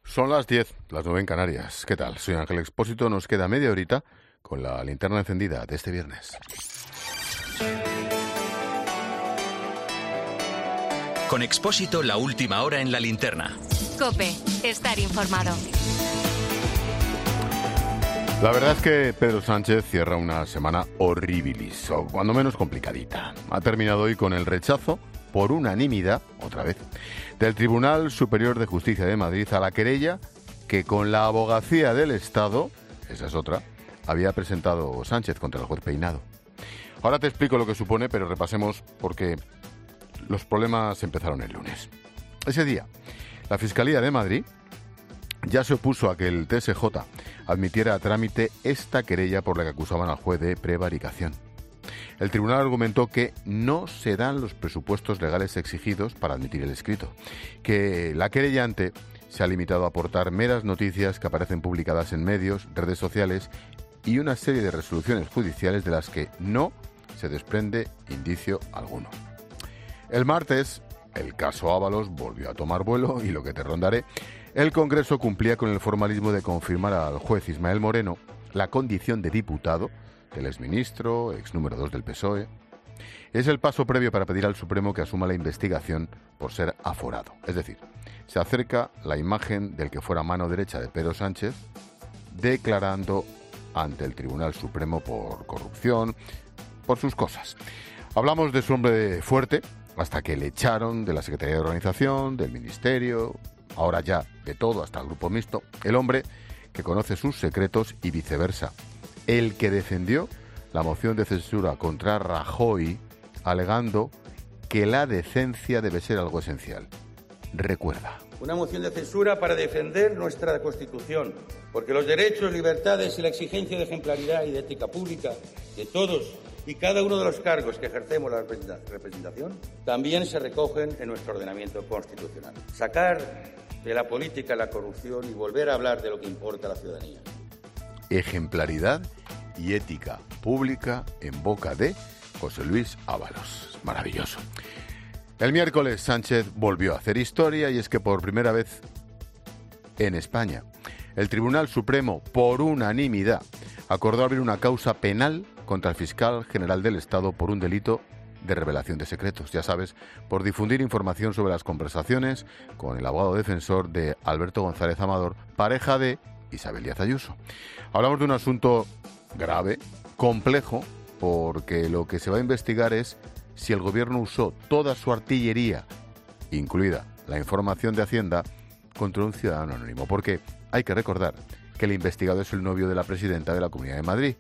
Son las 10, las 9 en Canarias. ¿Qué tal? Soy Ángel Expósito. Nos queda media horita con la linterna encendida de este viernes. Con Expósito, la última hora en la linterna. COPE, estar informado. La verdad es que Pedro Sánchez cierra una semana horribilis, o cuando menos complicadita. Ha terminado hoy con el rechazo, por unanimidad, otra vez, del Tribunal Superior de Justicia de Madrid a la querella que con la abogacía del Estado, esa es otra, había presentado Sánchez contra el juez Peinado. Ahora te explico lo que supone, pero repasemos porque los problemas empezaron el lunes. Ese día, la Fiscalía de Madrid ya se opuso a que el TSJ admitiera a trámite esta querella por la que acusaban al juez de prevaricación. El tribunal argumentó que no se dan los presupuestos legales exigidos para admitir el escrito, que la querellante se ha limitado a aportar meras noticias que aparecen publicadas en medios, redes sociales y una serie de resoluciones judiciales de las que no se desprende indicio alguno. El martes, el caso Ábalos volvió a tomar vuelo y lo que te rondaré, el Congreso cumplía con el formalismo de confirmar al juez Ismael Moreno la condición de diputado del exministro, ex número 2 del PSOE. Es el paso previo para pedir al Supremo que asuma la investigación por ser aforado. Es decir, se acerca la imagen del que fuera mano derecha de Pedro Sánchez declarando ante el Tribunal Supremo por corrupción, por sus cosas. Hablamos de su hombre fuerte, hasta que le echaron de la Secretaría de Organización, del Ministerio, ahora ya de todo, hasta el Grupo Mixto. El hombre que conoce sus secretos y viceversa. El que defendió la moción de censura contra Rajoy, alegando que la decencia debe ser algo esencial. Recuerda. Una moción de censura para defender nuestra Constitución, porque los derechos, libertades y la exigencia de ejemplaridad y de ética pública de todos y cada uno de los cargos que ejercemos la representación también se recogen en nuestro ordenamiento constitucional. Sacar de la política la corrupción y volver a hablar de lo que importa a la ciudadanía. Ejemplaridad y ética pública en boca de José Luis Ábalos. Maravilloso. El miércoles Sánchez volvió a hacer historia y es que por primera vez en España el Tribunal Supremo, por unanimidad, acordó abrir una causa penal contra el fiscal general del Estado por un delito de revelación de secretos, ya sabes, por difundir información sobre las conversaciones con el abogado defensor de Alberto González Amador, pareja de Isabel Díaz Ayuso. Hablamos de un asunto grave, complejo, porque lo que se va a investigar es si el gobierno usó toda su artillería, incluida la información de Hacienda, contra un ciudadano anónimo. Porque hay que recordar que el investigado es el novio de la presidenta de la Comunidad de Madrid.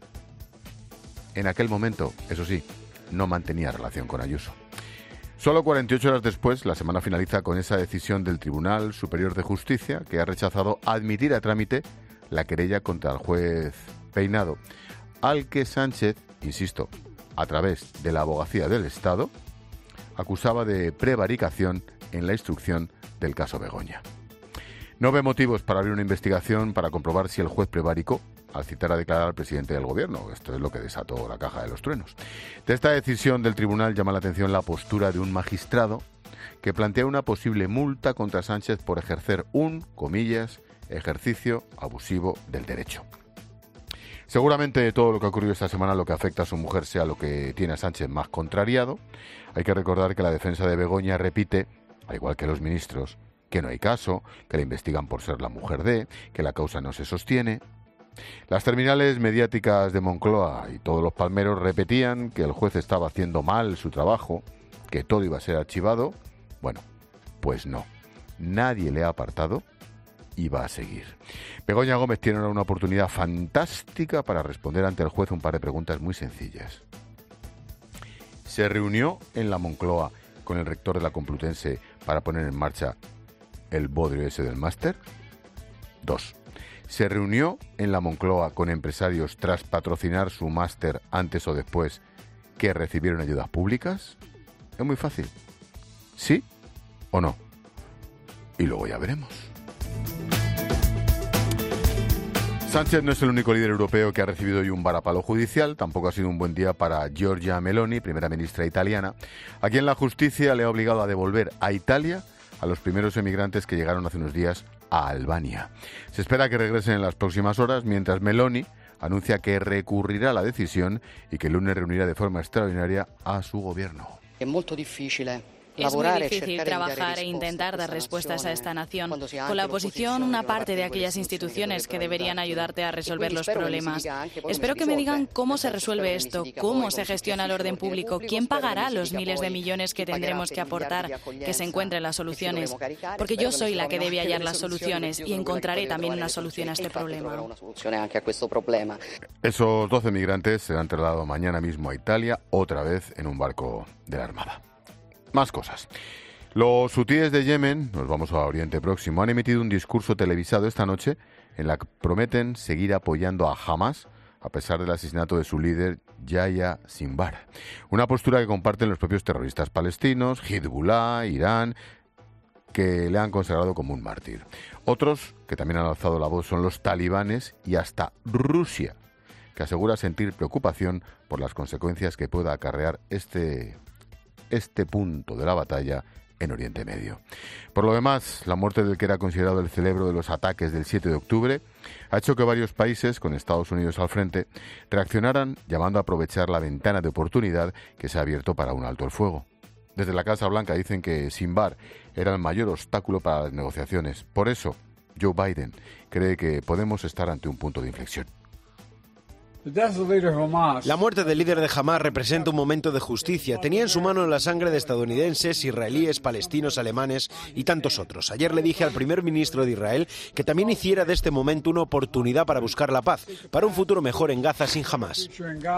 En aquel momento, eso sí, no mantenía relación con Ayuso. Solo 48 horas después, la semana finaliza con esa decisión del Tribunal Superior de Justicia que ha rechazado admitir a trámite la querella contra el juez Peinado, al que Sánchez, insisto, a través de la abogacía del Estado, acusaba de prevaricación en la instrucción del caso Begoña. No ve motivos para abrir una investigación para comprobar si el juez prevaricó al citar a declarar al presidente del gobierno. Esto es lo que desató la caja de los truenos. De esta decisión del tribunal llama la atención la postura de un magistrado que plantea una posible multa contra Sánchez por ejercer un, comillas, ejercicio abusivo del derecho. Seguramente todo lo que ha ocurrido esta semana lo que afecta a su mujer sea lo que tiene a Sánchez más contrariado. Hay que recordar que la defensa de Begoña repite, al igual que los ministros, que no hay caso, que la investigan por ser la mujer de, que la causa no se sostiene. Las terminales mediáticas de Moncloa y todos los palmeros repetían que el juez estaba haciendo mal su trabajo, que todo iba a ser archivado. Bueno, pues no. Nadie le ha apartado y va a seguir. Begoña Gómez tiene ahora una oportunidad fantástica para responder ante el juez un par de preguntas muy sencillas. ¿Se reunió en la Moncloa con el rector de la Complutense para poner en marcha el bodrio ese del máster? 2. ¿Se reunió en la Moncloa con empresarios tras patrocinar su máster antes o después que recibieron ayudas públicas? Es muy fácil. ¿Sí o no? Y luego ya veremos. Sánchez no es el único líder europeo que ha recibido hoy un varapalo judicial. Tampoco ha sido un buen día para Giorgia Meloni, primera ministra italiana, a quien la justicia le ha obligado a devolver a Italia a los primeros emigrantes que llegaron hace unos días a Albania. Se espera que regresen en las próximas horas, mientras Meloni anuncia que recurrirá a la decisión y que el lunes reunirá de forma extraordinaria a su gobierno. Es muy difícil trabajar e intentar dar respuestas a esta nación. Con la oposición, una parte de aquellas instituciones que deberían ayudarte a resolver los problemas. Espero que me digan cómo se resuelve esto, cómo se gestiona el orden público, quién pagará los miles de millones que tendremos que aportar, que se encuentren las soluciones. Porque yo soy la que debe hallar las soluciones y encontraré también una solución a este problema. Esos 12 migrantes serán trasladados mañana mismo a Italia, otra vez en un barco de la Armada. Más cosas. Los hutíes de Yemen, nos vamos a Oriente Próximo, han emitido un discurso televisado esta noche en la que prometen seguir apoyando a Hamas a pesar del asesinato de su líder Yahya Sinwar. Una postura que comparten los propios terroristas palestinos, Hezbollah, Irán, que le han consagrado como un mártir. Otros que también han alzado la voz son los talibanes y hasta Rusia, que asegura sentir preocupación por las consecuencias que pueda acarrear este punto de la batalla en Oriente Medio. Por lo demás, la muerte del que era considerado el cerebro de los ataques del 7 de octubre ha hecho que varios países, con Estados Unidos al frente, reaccionaran llamando a aprovechar la ventana de oportunidad que se ha abierto para un alto el fuego. Desde la Casa Blanca dicen que Sinwar era el mayor obstáculo para las negociaciones. Por eso, Joe Biden cree que podemos estar ante un punto de inflexión. La muerte del líder de Hamas representa un momento de justicia. Tenía en su mano la sangre de estadounidenses, israelíes, palestinos, alemanes y tantos otros. Ayer le dije al primer ministro de Israel que también hiciera de este momento una oportunidad para buscar la paz, para un futuro mejor en Gaza sin Hamas.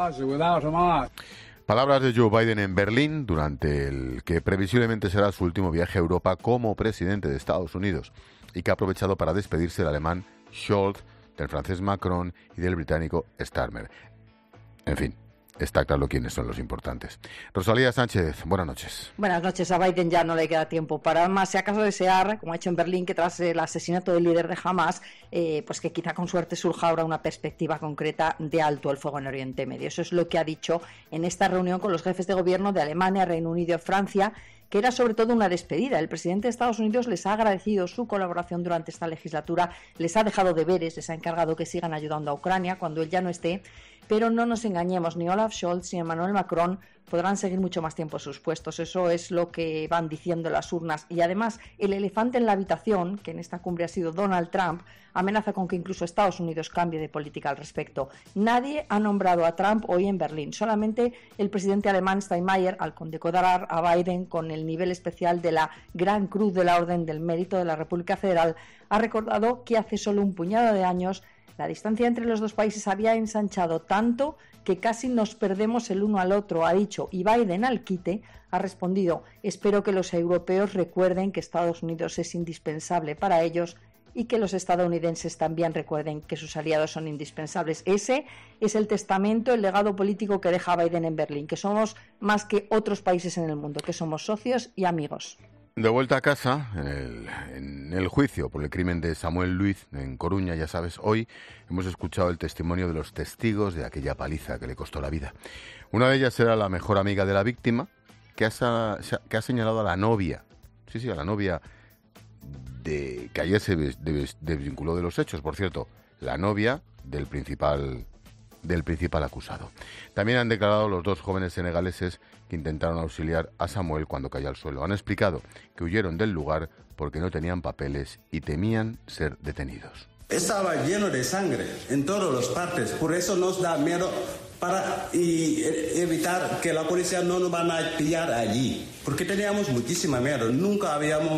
Palabras de Joe Biden en Berlín durante el que previsiblemente será su último viaje a Europa como presidente de Estados Unidos y que ha aprovechado para despedirse del alemán Scholz, del francés Macron y del británico Starmer. En fin, está claro quiénes son los importantes. Rosalía Sánchez, buenas noches. Buenas noches. A Biden ya no le queda tiempo para más, si acaso desear, como ha hecho en Berlín, que tras el asesinato del líder de Hamas, pues que quizá con suerte surja ahora una perspectiva concreta de alto el fuego en Oriente Medio. Eso es lo que ha dicho en esta reunión con los jefes de gobierno de Alemania, Reino Unido y Francia, que era sobre todo una despedida. El presidente de Estados Unidos les ha agradecido su colaboración durante esta legislatura, les ha dejado deberes, les ha encargado que sigan ayudando a Ucrania cuando él ya no esté, pero no nos engañemos, ni Olaf Scholz ni Emmanuel Macron podrán seguir mucho más tiempo en sus puestos. Eso es lo que van diciendo las urnas. Y además, el elefante en la habitación, que en esta cumbre ha sido Donald Trump, amenaza con que incluso Estados Unidos cambie de política al respecto. Nadie ha nombrado a Trump hoy en Berlín. Solamente el presidente alemán Steinmeier, al condecorar a Biden con el nivel especial de la Gran Cruz de la Orden del Mérito de la República Federal, ha recordado que hace solo un puñado de años la distancia entre los dos países había ensanchado tanto que casi nos perdemos el uno al otro, ha dicho, y Biden al quite ha respondido: espero que los europeos recuerden que Estados Unidos es indispensable para ellos y que los estadounidenses también recuerden que sus aliados son indispensables. Ese es el testamento, el legado político que deja Biden en Berlín, que somos más que otros países en el mundo, que somos socios y amigos. De vuelta a casa, en el juicio por el crimen de Samuel Luiz en Coruña, ya sabes, hoy hemos escuchado el testimonio de los testigos de aquella paliza que le costó la vida. Una de ellas era la mejor amiga de la víctima, que ha señalado a la novia, a la novia que ayer se desvinculó de los hechos, por cierto, la novia del principal acusado. También han declarado los dos jóvenes senegaleses que intentaron auxiliar a Samuel cuando cayó al suelo. Han explicado que huyeron del lugar porque no tenían papeles y temían ser detenidos. Estaba lleno de sangre en todas las partes, por eso nos da miedo para evitar que la policía no nos van a pillar allí, porque teníamos muchísimo miedo, nunca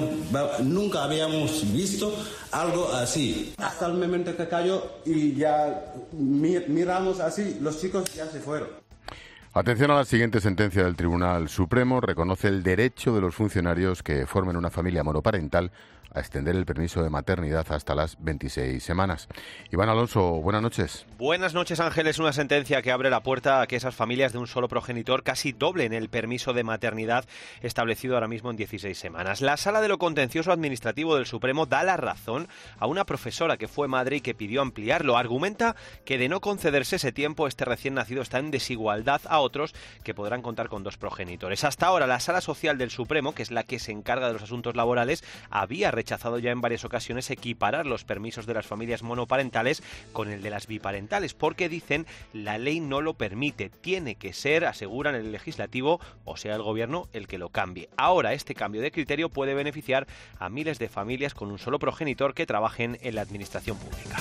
habíamos visto algo así. Hasta el momento que cayó y ya miramos así, los chicos ya se fueron. Atención a la siguiente sentencia del Tribunal Supremo. Reconoce el derecho de los funcionarios que formen una familia monoparental a extender el permiso de maternidad hasta las 26 semanas. Iván Alonso, buenas noches. Buenas noches, Ángel. Es una sentencia que abre la puerta a que esas familias de un solo progenitor casi doblen el permiso de maternidad establecido ahora mismo en 16 semanas. La Sala de lo Contencioso Administrativo del Supremo da la razón a una profesora que fue madre y que pidió ampliarlo. Argumenta que de no concederse ese tiempo, este recién nacido está en desigualdad a otros que podrán contar con 2 progenitores. Hasta ahora, la Sala Social del Supremo, que es la que se encarga de los asuntos laborales, había rechazado ya en varias ocasiones equiparar los permisos de las familias monoparentales con el de las biparentales, porque dicen la ley no lo permite, tiene que ser, aseguran, el legislativo, o sea el gobierno, el que lo cambie. Ahora este cambio de criterio puede beneficiar a miles de familias con un solo progenitor que trabajen en la administración pública.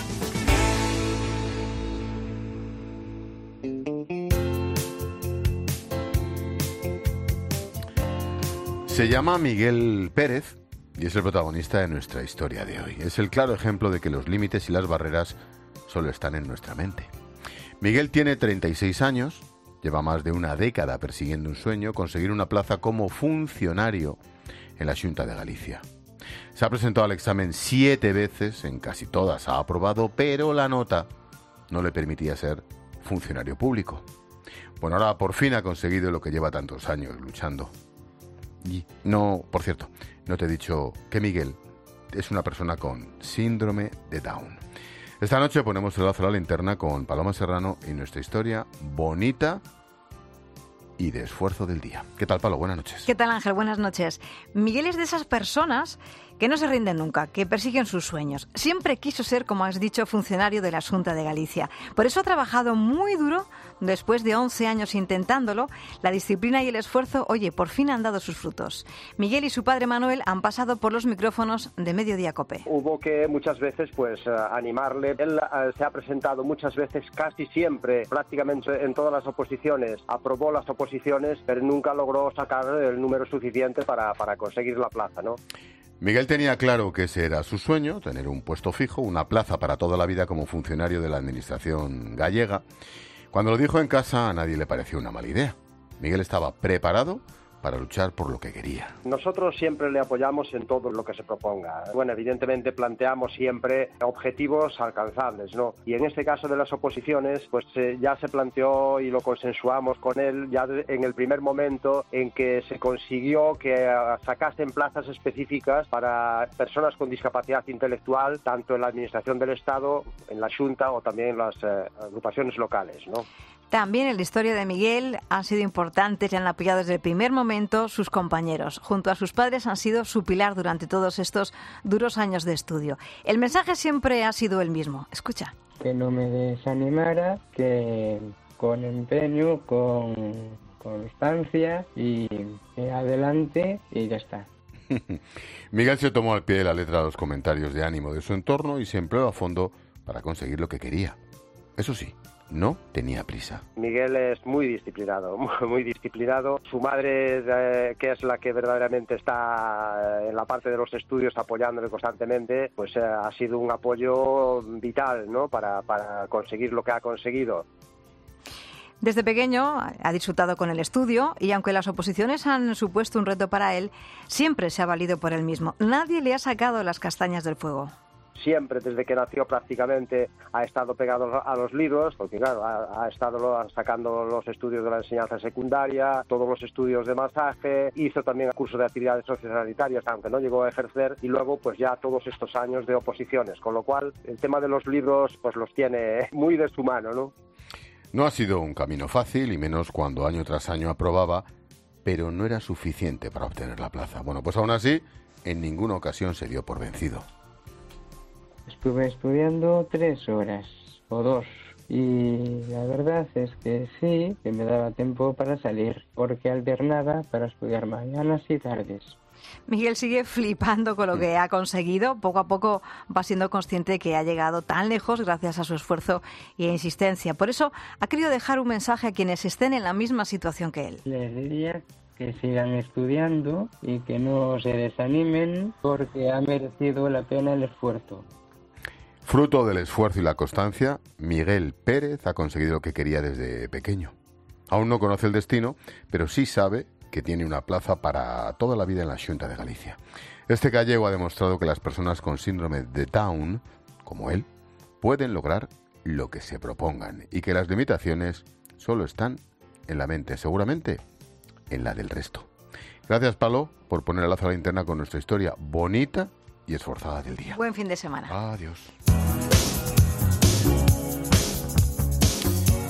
Se llama Miguel Pérez y es el protagonista de nuestra historia de hoy. Es el claro ejemplo de que los límites y las barreras solo están en nuestra mente. Miguel tiene 36 años, lleva más de una década persiguiendo un sueño, conseguir una plaza como funcionario en la Xunta de Galicia. Se ha presentado al examen 7 veces, en casi todas ha aprobado, pero la nota no le permitía ser funcionario público. Bueno, ahora por fin ha conseguido lo que lleva tantos años luchando. Y no, por cierto, no te he dicho que Miguel es una persona con síndrome de Down. Esta noche ponemos el lazo a la linterna con Paloma Serrano y nuestra historia bonita y de esfuerzo del día. ¿Qué tal, Palo? Buenas noches. ¿Qué tal, Ángel? Buenas noches. Miguel es de esas personas que no se rinden nunca, que persiguen sus sueños. Siempre quiso ser, como has dicho, funcionario de la Xunta de Galicia. Por eso ha trabajado muy duro. Después de 11 años intentándolo, la disciplina y el esfuerzo, por fin han dado sus frutos. Miguel y su padre Manuel han pasado por los micrófonos de Mediodía COPE. Hubo que muchas veces animarle. Él se ha presentado muchas veces, casi siempre, prácticamente en todas las oposiciones. Aprobó las oposiciones, pero nunca logró sacar el número suficiente para conseguir la plaza, ¿no? Miguel tenía claro que ese era su sueño, tener un puesto fijo, una plaza para toda la vida como funcionario de la administración gallega. Cuando lo dijo en casa, a nadie le pareció una mala idea. Miguel estaba preparado para luchar por lo que quería. Nosotros siempre le apoyamos en todo lo que se proponga. Bueno, evidentemente planteamos siempre objetivos alcanzables, ¿no? Y en este caso de las oposiciones, pues ya se planteó y lo consensuamos con él ya en el primer momento en que se consiguió que sacasen plazas específicas para personas con discapacidad intelectual, tanto en la administración del Estado, en la Xunta o también en las agrupaciones locales, ¿no? También en la historia de Miguel han sido importantes y han apoyado desde el primer momento sus compañeros. Junto a sus padres han sido su pilar durante todos estos duros años de estudio. El mensaje siempre ha sido el mismo. Escucha. Que no me desanimara, que con empeño, con constancia y adelante y ya está. Miguel se tomó al pie de la letra los comentarios de ánimo de su entorno y se empleó a fondo para conseguir lo que quería. Eso sí, no tenía prisa. Miguel es muy disciplinado, muy disciplinado. Su madre, que es la que verdaderamente está en la parte de los estudios apoyándole constantemente, pues ha sido un apoyo vital, ¿no? para conseguir lo que ha conseguido. Desde pequeño ha disfrutado con el estudio y aunque las oposiciones han supuesto un reto para él, siempre se ha valido por él mismo. Nadie le ha sacado las castañas del fuego. Siempre, desde que nació prácticamente, ha estado pegado a los libros, porque claro, ha estado sacando los estudios de la enseñanza secundaria, todos los estudios de masaje, hizo también el curso de actividades sociosanitarias, aunque no llegó a ejercer, y luego pues ya todos estos años de oposiciones, con lo cual el tema de los libros pues los tiene muy de su mano, ¿no? No ha sido un camino fácil, y menos cuando año tras año aprobaba, pero no era suficiente para obtener la plaza. Bueno, pues aún así, en ninguna ocasión se dio por vencido. Estuve estudiando 3 horas o 2 y la verdad es que sí, que me daba tiempo para salir, porque alternaba para estudiar mañanas y tardes. Miguel sigue flipando con lo que ha conseguido. Poco a poco va siendo consciente que ha llegado tan lejos gracias a su esfuerzo y insistencia. Por eso ha querido dejar un mensaje a quienes estén en la misma situación que él. Les diría que sigan estudiando y que no se desanimen porque ha merecido la pena el esfuerzo. Fruto del esfuerzo y la constancia, Miguel Pérez ha conseguido lo que quería desde pequeño. Aún no conoce el destino, pero sí sabe que tiene una plaza para toda la vida en la Xunta de Galicia. Este gallego ha demostrado que las personas con síndrome de Down, como él, pueden lograr lo que se propongan y que las limitaciones solo están en la mente, seguramente en la del resto. Gracias, Palo, por poner el lazo a la linterna con nuestra historia bonita y esforzada del día. Buen fin de semana. Adiós.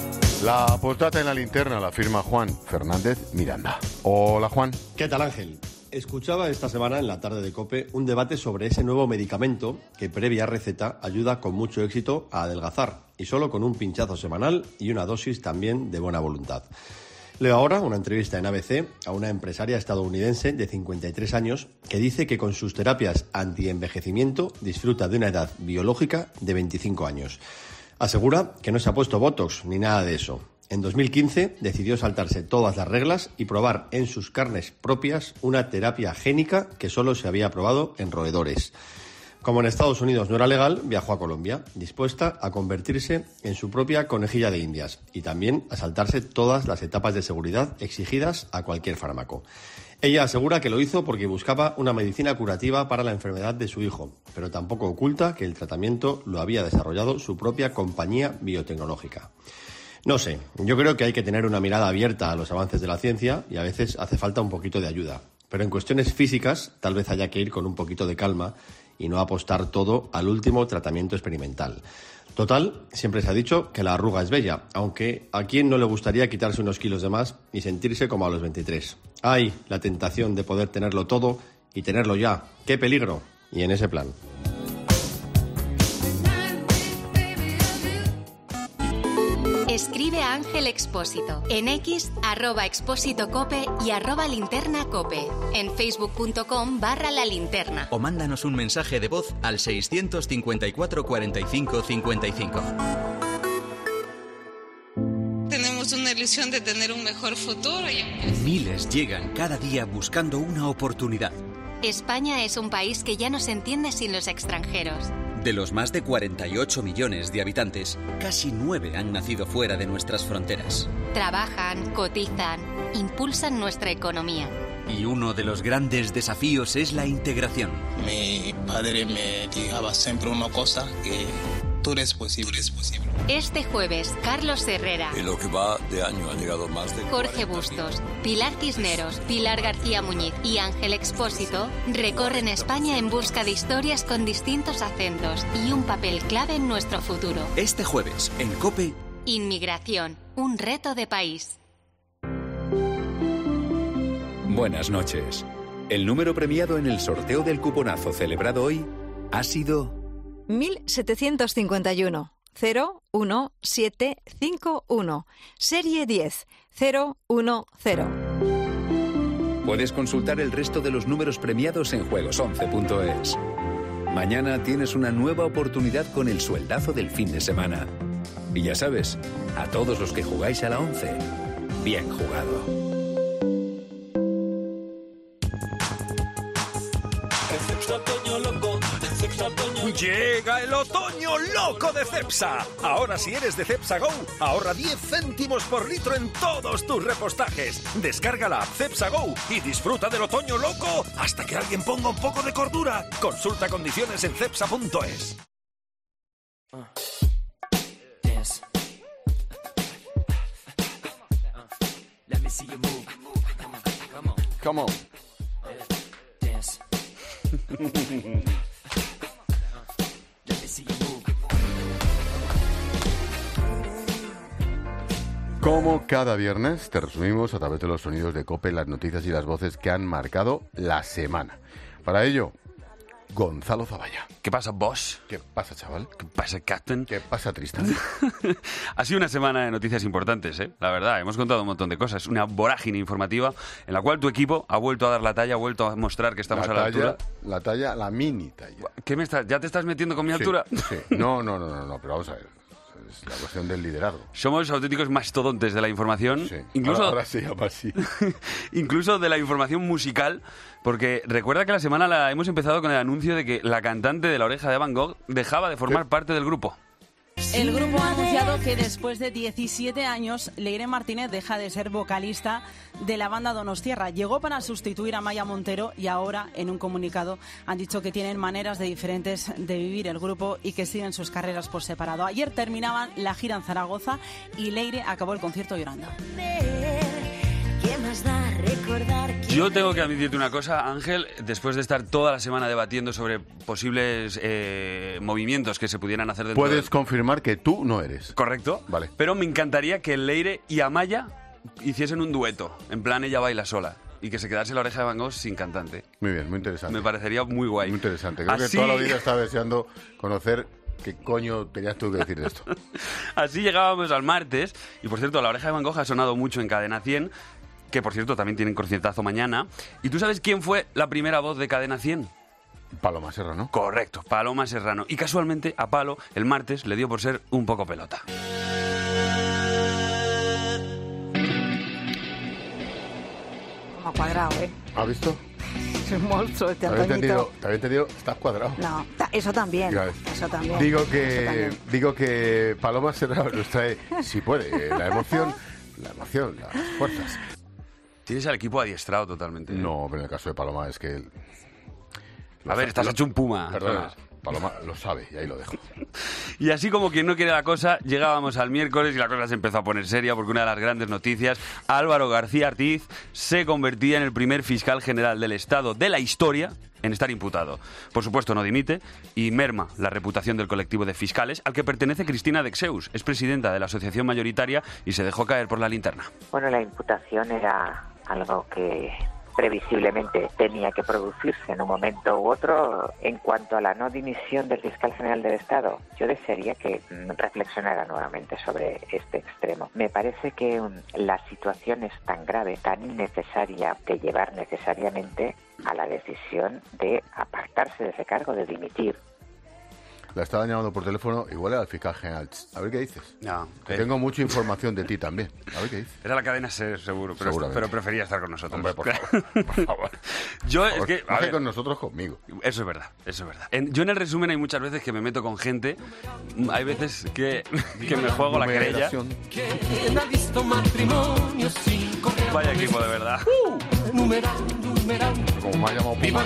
La postdata en la linterna la firma Juan Fernández Miranda. Hola, Juan. ¿Qué tal, Ángel? Escuchaba esta semana en la tarde de COPE un debate sobre ese nuevo medicamento que, previa receta, ayuda con mucho éxito a adelgazar, y solo con un pinchazo semanal y una dosis también de buena voluntad. Leo ahora una entrevista en ABC a una empresaria estadounidense de 53 años que dice que con sus terapias antienvejecimiento disfruta de una edad biológica de 25 años. Asegura que no se ha puesto Botox ni nada de eso. En 2015 decidió saltarse todas las reglas y probar en sus carnes propias una terapia génica que solo se había probado en roedores. Como en Estados Unidos no era legal, viajó a Colombia, dispuesta a convertirse en su propia conejilla de Indias y también a saltarse todas las etapas de seguridad exigidas a cualquier fármaco. Ella asegura que lo hizo porque buscaba una medicina curativa para la enfermedad de su hijo, pero tampoco oculta que el tratamiento lo había desarrollado su propia compañía biotecnológica. No sé, yo creo que hay que tener una mirada abierta a los avances de la ciencia y a veces hace falta un poquito de ayuda. Pero en cuestiones físicas tal vez haya que ir con un poquito de calma y no apostar todo al último tratamiento experimental. Total, siempre se ha dicho que la arruga es bella, aunque a quién no le gustaría quitarse unos kilos de más y sentirse como a los 23. ¡Ay, la tentación de poder tenerlo todo y tenerlo ya! ¡Qué peligro! Y en ese plan. Escribe a Ángel Expósito en X, @expósitocope y @linternacope. En facebook.com/la linterna. O mándanos un mensaje de voz al 654 45 55. Tenemos una ilusión de tener un mejor futuro. Miles llegan cada día buscando una oportunidad. España es un país que ya no se entiende sin los extranjeros. De los más de 48 millones de habitantes, casi 9 han nacido fuera de nuestras fronteras. Trabajan, cotizan, impulsan nuestra economía. Y uno de los grandes desafíos es la integración. Mi padre me dijo siempre una cosa, que todo es posible. Este jueves, Carlos Herrera. En lo que va de año han llegado más de Jorge Bustos, Pilar Cisneros, Pilar García Muñiz y Ángel Expósito recorren España en busca de historias con distintos acentos y un papel clave en nuestro futuro. Este jueves, en COPE. Inmigración, un reto de país. Buenas noches. El número premiado en el sorteo del cuponazo celebrado hoy ha sido 1751 01751, serie 10 010. Puedes consultar el resto de los números premiados en juegos11.es. Mañana tienes una nueva oportunidad con el sueldazo del fin de semana. Y ya sabes, a todos los que jugáis a la 11, bien jugado. Llega el otoño loco de Cepsa. Ahora si eres de Cepsa Go, ahorra 10 céntimos por litro en todos tus repostajes. Descarga la app Cepsa Go y disfruta del otoño loco hasta que alguien ponga un poco de cordura. Consulta condiciones en cepsa.es. Come on. Como cada viernes, te resumimos a través de los sonidos de COPE las noticias y las voces que han marcado la semana. Para ello, Gonzalo Zavalla. ¿Qué pasa, Bosch? ¿Qué pasa, chaval? ¿Qué pasa, Captain? ¿Qué pasa, Tristan? Ha sido una semana de noticias importantes, ¿eh? La verdad, hemos contado un montón de cosas. Una vorágine informativa en la cual tu equipo ha vuelto a dar la talla, ha vuelto a mostrar que estamos a la altura. La mini talla. ¿Ya te estás metiendo con mi altura? Sí. No, pero vamos a ver. Es la cuestión del liderazgo. Somos auténticos mastodontes de la información. Sí. Incluso, ahora se llama así. Incluso de la información musical, porque recuerda que la semana hemos empezado con el anuncio de que la cantante de La Oreja de Van Gogh dejaba de formar parte del grupo. El grupo ha anunciado que después de 17 años, Leire Martínez deja de ser vocalista de la banda Donostiarra. Llegó para sustituir a Maya Montero y ahora, en un comunicado, han dicho que tienen maneras diferentes de vivir el grupo y que siguen sus carreras por separado. Ayer terminaban la gira en Zaragoza y Leire acabó el concierto llorando. ¿Qué más da recordar que Yo tengo que admitirte una cosa, Ángel, después de estar toda la semana debatiendo sobre posibles movimientos que se pudieran hacer dentro Puedes confirmar que tú no eres. Correcto. Vale. Pero me encantaría que Leire y Amaya hiciesen un dueto, en plan ella baila sola, y que se quedase La Oreja de Van Gogh sin cantante. Muy bien, muy interesante. Me parecería muy guay. Muy interesante. Creo que toda la vida estaba deseando conocer qué coño tenías tú que decir de esto. Así llegábamos al martes, y por cierto, La Oreja de Van Gogh ha sonado mucho en Cadena 100, que por cierto también tienen conciertazo mañana. ¿Y tú sabes quién fue la primera voz de Cadena 100? Paloma Serrano. Correcto, Paloma Serrano. Y casualmente a Palo el martes le dio por ser un poco pelota. Como cuadrado, ¿eh? ¿Has visto? Es un monstruo este Te había Antoñito. entendido, estás cuadrado. No, eso también. Eso también. Digo que Paloma Serrano nos trae, si puede, la emoción, las fuerzas. Tienes al equipo adiestrado totalmente. No, pero en el caso de Paloma es que... A ver, estás hecho un puma. Perdona, Paloma lo sabe y ahí lo dejo. Y así como quien no quiere la cosa, llegábamos al miércoles y la cosa se empezó a poner seria porque una de las grandes noticias, Álvaro García Ortiz se convertía en el primer fiscal general del Estado de la historia en estar imputado. Por supuesto no dimite y merma la reputación del colectivo de fiscales al que pertenece Cristina Dexeus, es presidenta de la asociación mayoritaria y se dejó caer por la linterna. Bueno, la imputación era algo que previsiblemente tenía que producirse en un momento u otro. En cuanto a la no dimisión del fiscal general del Estado, yo desearía que reflexionara nuevamente sobre este extremo. Me parece que la situación es tan grave, tan innecesaria, de llevar necesariamente a la decisión de apartarse de ese cargo, de dimitir. La estaban llamando por teléfono, igual era el fiscal general. A ver qué dices. No, tengo mucha información de ti también. A ver qué dices. Era la cadena SER, seguro, pero prefería estar con nosotros. Hombre, por favor. Yo, por favor, es que... Más que con nosotros, conmigo. Eso es verdad, eso es verdad. Yo en el resumen hay muchas veces que me meto con gente, hay veces que me juego la querella. Vaya equipo, de verdad. Como me ha llamado Puma.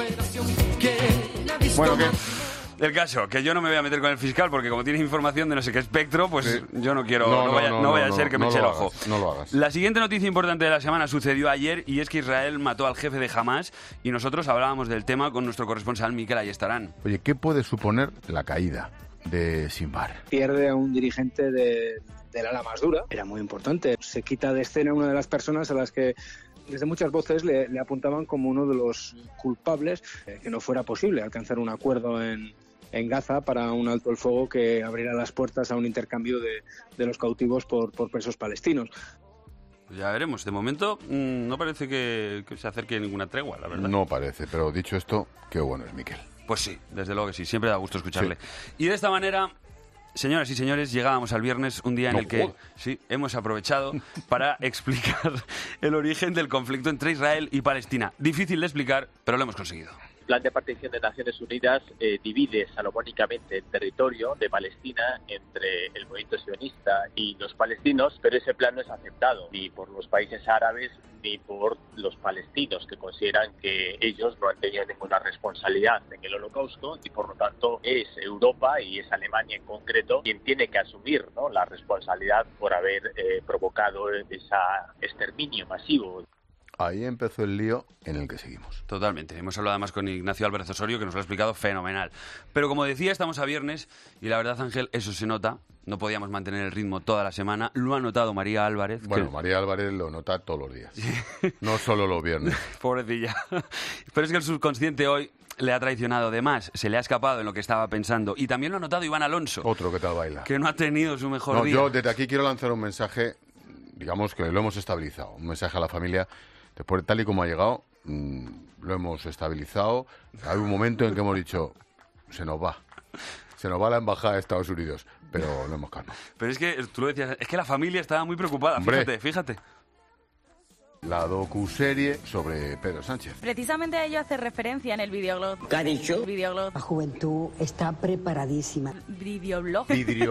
Bueno, ¿qué? El caso, que yo no me voy a meter con el fiscal porque como tiene información de no sé qué espectro, pues yo no quiero, no vaya a ser que me eche el ojo. No lo hagas. La siguiente noticia importante de la semana sucedió ayer y es que Israel mató al jefe de Hamas y nosotros hablábamos del tema con nuestro corresponsal Mikel Ayestarán. Oye, ¿qué puede suponer la caída de Sinbar? Pierde a un dirigente del ala más dura, era muy importante. Se quita de escena una de las personas a las que desde muchas voces le apuntaban como uno de los culpables, que no fuera posible alcanzar un acuerdo en Gaza para un alto el fuego que abrirá las puertas a un intercambio de los cautivos por presos palestinos. Ya veremos. De momento no parece que se acerque ninguna tregua, la verdad. No parece, pero dicho esto, qué bueno es Mikel. Pues sí, desde luego que sí. Siempre da gusto escucharle. Sí. Y de esta manera... Señoras y señores, llegábamos al viernes, un día en el que hemos aprovechado para explicar el origen del conflicto entre Israel y Palestina. Difícil de explicar, pero lo hemos conseguido. El plan de partición de Naciones Unidas divide salomónicamente el territorio de Palestina entre el movimiento sionista y los palestinos, pero ese plan no es aceptado ni por los países árabes ni por los palestinos, que consideran que ellos no han tenido ninguna responsabilidad en el Holocausto y por lo tanto es Europa y es Alemania en concreto quien tiene que asumir, ¿no?, la responsabilidad por haber provocado ese exterminio masivo. Ahí empezó el lío en el que seguimos. Totalmente. Hemos hablado además con Ignacio Álvarez Osorio, que nos lo ha explicado fenomenal. Pero como decía, estamos a viernes y la verdad, Ángel, eso se nota. No podíamos mantener el ritmo toda la semana. Lo ha notado María Álvarez. Bueno, María Álvarez lo nota todos los días. No solo los viernes. Pobrecilla. Pero es que el subconsciente hoy le ha traicionado de más. Se le ha escapado en lo que estaba pensando. Y también lo ha notado Iván Alonso. Otro que tal baila. Que no ha tenido su mejor día. Yo desde aquí quiero lanzar un mensaje, digamos que lo hemos estabilizado. Un mensaje a la familia. Después, tal y como ha llegado, lo hemos estabilizado. Hay un momento en que hemos dicho, se nos va la embajada de Estados Unidos, pero lo hemos calmado. Pero es que, tú lo decías, es que la familia estaba muy preocupada. Hombre, fíjate. La docuserie sobre Pedro Sánchez. Precisamente a ello hace referencia en el videoblog. ¿Qué ha dicho? Videoblog. La juventud está preparadísima. Videoblog.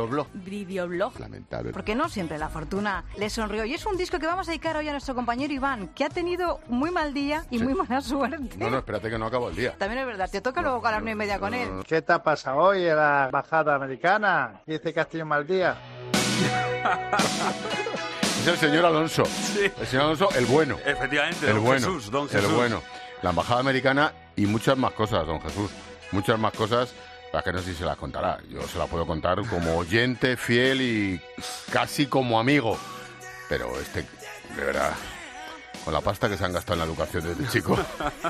Lamentable. Porque no siempre la fortuna le sonrió. Y es un disco que vamos a dedicar hoy a nuestro compañero Iván, que ha tenido muy mal día y muy mala suerte. No, espérate que no acabó el día. También es verdad, te toca luego a las 9:30 con él. ¿Qué te ha pasado hoy en la embajada americana? Dice que has tenido mal día. Es el señor Alonso. Sí. El señor Alonso, el bueno. Efectivamente, el bueno, Jesús, don Jesús. El bueno. La embajada americana y muchas más cosas, don Jesús. Muchas más cosas, las que no sé si se las contará. Yo se las puedo contar como oyente, fiel y casi como amigo. Pero de verdad, con la pasta que se han gastado en la educación desde chico.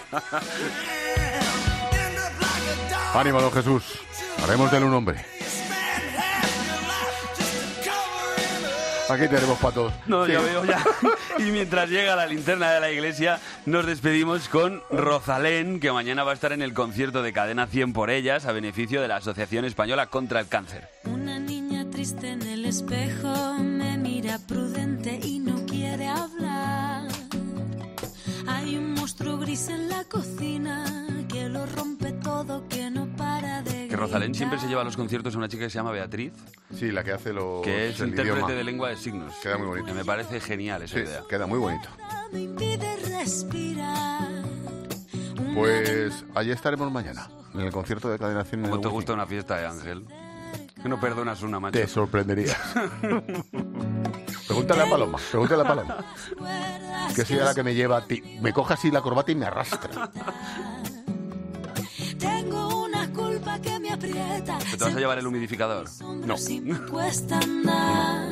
Ánimo, don Jesús. Haremos de él un hombre. Aquí tenemos para todos. No, sí. Ya veo ya. Y mientras llega la linterna de la iglesia, nos despedimos con Rosalén, que mañana va a estar en el concierto de Cadena 100 por ellas, a beneficio de la Asociación Española contra el Cáncer. Una niña triste en el espejo me mira prudente y no quiere hablar. Hay un monstruo gris en la cocina que lo rompe todo, que no para de gritar. Que Rosalén siempre se lleva a los conciertos a una chica que se llama Beatriz. Sí, la que hace los... Que es intérprete idioma. de lengua de signos. Queda muy bonito. Que me parece genial esa idea. Queda muy bonito. Me impide respirar. Pues allí estaremos mañana, en el concierto de Cadena 100. ¿Cómo te gusta una fiesta, Ángel? Que no perdonas una, macho. Te sorprenderías. Pregúntale a Paloma, que sea la que me lleva a ti. Me coge así la corbata y me arrastra. Tengo una culpa que me aprieta. ¿Te vas a llevar el humidificador? No. Cuesta andar,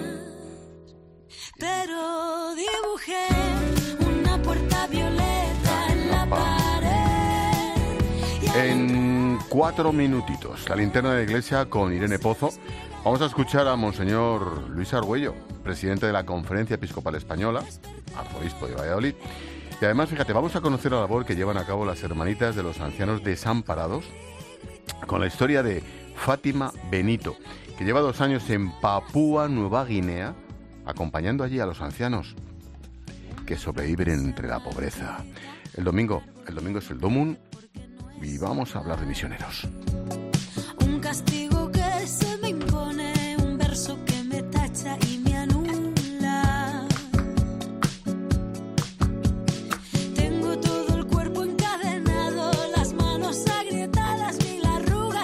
pero dibujé una puerta violeta en la pared. En 4 minutitos, la linterna de la iglesia con Irene Pozo. Vamos a escuchar a Monseñor Luis Argüello, presidente de la Conferencia Episcopal Española, arzobispo de Valladolid. Y además, fíjate, vamos a conocer la labor que llevan a cabo las hermanitas de los ancianos desamparados, con la historia de Fátima Benito, que lleva 2 años en Papúa Nueva Guinea, acompañando allí a los ancianos que sobreviven entre la pobreza. El domingo es el Domun y vamos a hablar de misioneros. Un castigo